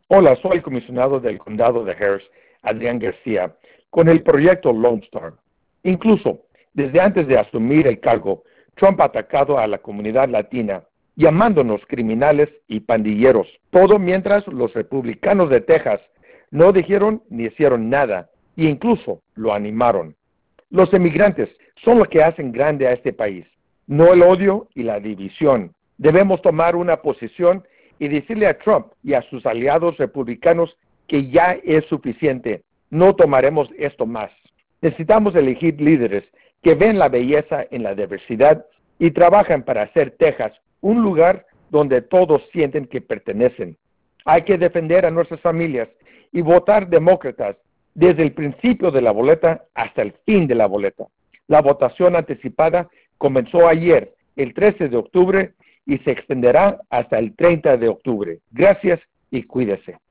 Hola, soy el comisionado del condado de Harris, Adrián García, con el proyecto Lone Star. Incluso, desde antes de asumir el cargo, Trump ha atacado a la comunidad latina, llamándonos criminales y pandilleros, todo mientras los republicanos de Texas no dijeron ni hicieron nada, e incluso lo animaron. Los emigrantes son lo que hacen grande a este país, no el odio y la división. Debemos tomar una posición y decirle a Trump y a sus aliados republicanos que ya es suficiente. No tomaremos esto más. Necesitamos elegir líderes que ven la belleza en la diversidad y trabajan para hacer Texas un lugar donde todos sienten que pertenecen. Hay que defender a nuestras familias y votar demócratas desde el principio de la boleta hasta el fin de la boleta. La votación anticipada comenzó ayer, el 13 de octubre, y se extenderá hasta el 30 de octubre. Gracias y cuídese.